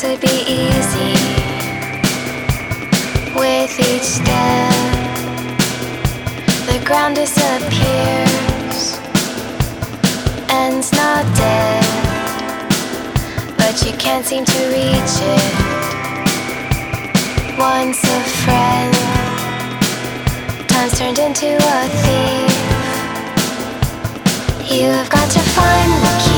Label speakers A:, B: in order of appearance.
A: would be easy with each step. The ground disappears, ends not dead, but you can't seem to reach it. Once a friend, time's turned into a thief. You have got to find the key.